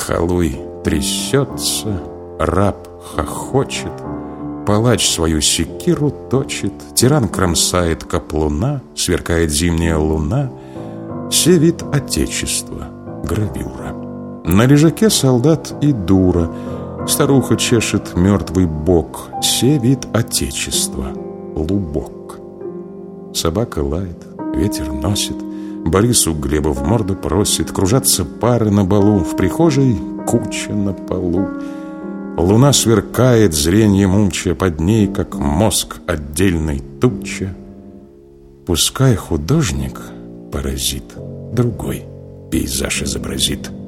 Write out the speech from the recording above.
Халуй трясется, раб хохочет, палач свою секиру точит, тиран кромсает каплуна, сверкает зимняя луна. Се вид отечества, гравюра. На лежаке солдат и дура, старуха чешет мертвый бок. Се вид отечества, лубок. Собака лает, ветер носит, Борису Глеба в морду просит. Кружатся пары на балу, в прихожей куча на полу. Луна сверкает, зренье муча, под ней, как мозг отдельной туча. Пускай художник, паразит, другой пейзаж изобразит.